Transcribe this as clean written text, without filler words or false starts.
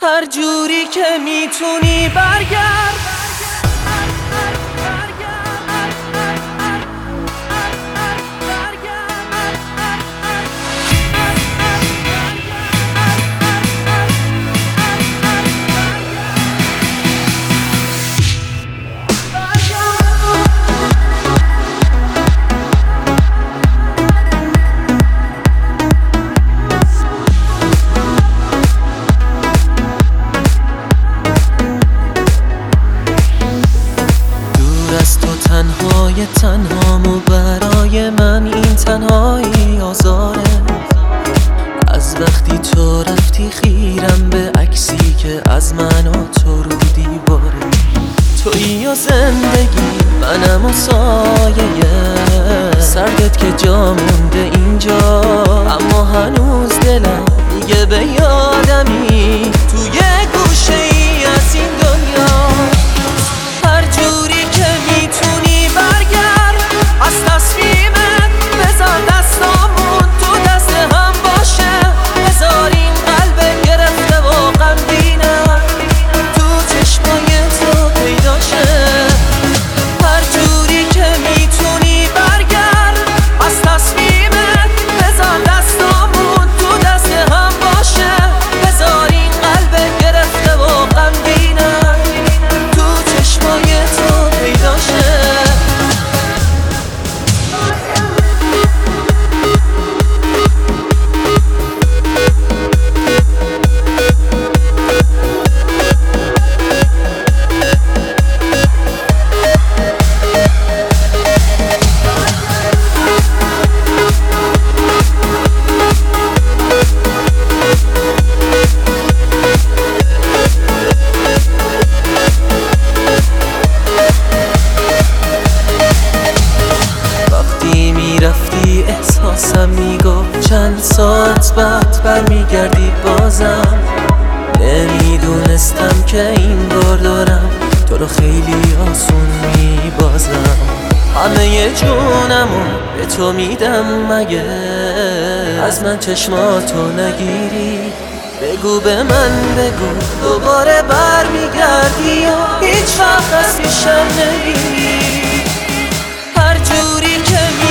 هر جوری که میتونی برگرد. از تو تنهای تنهام و برای من این تنهایی آزاره. از وقتی تو رفتی خیرم به عکسی که از من و تو رو دیواره. تویی و زندگی منم و سایه سردت که جا مونده اینجا، اما هنوز دلم میگه به یادمی توی گوشه ای از این دنیا. هر جوری که میتونی برگرد از تصمیمت، بذار دستامون تو دست هم باشه. بذار این قلب گرفته و غمگینم تو چشمای تو پیدا شه. هر جوری که میتونی برگرد از تصمیمت، بذار دستامون تو دست هم باشه. بذار این قلب گرفته و غمگینم تو چشمای تو پیدا شه. رفتی احساسم میگفت چند ساعت بعد برمیگردی بازم. نمیدونستم که این بار دارم تو رو خیلی آسون میبازم. همه جونمو به تو میدم مگه از من چشماتو نگیری. بگو به من بگو دوباره برمیگردی یا هیچ وقت از پیشم نمیری. هر جوری که